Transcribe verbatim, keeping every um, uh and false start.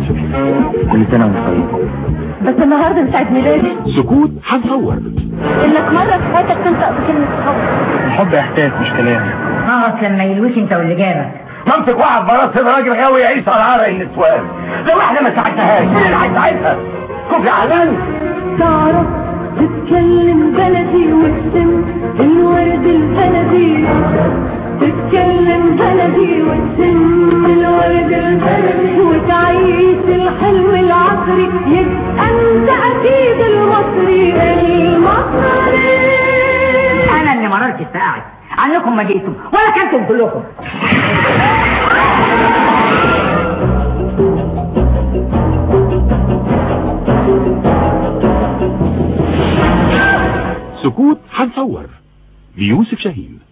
كل سنة وانت طيب. بس النهارده مش عيد ميلادي. سكوت هنصور. انك مرة في حياتك تنطق بكلمة حب. الحب احساس مش كلام. اقعد لما يلوش انت واللي جابك. منطق واحد براس راجل غاوي يعيش على عرق النسوان. لو احنا ما ساعدناهاش مين اللي هيساعدها؟ كوفي علان. تعرف تتكلم بلدي وتسم الورد البلدي، تتكلم بلدي وتسم الورد البلدي، وتعيش الحلم العصري، يبقى انت اكيد المصري المصري. انا اللي مررت الساعات عنكم ما جيتم ولا كنتم كلكم. سكوت هنصور ليوسف شاهين.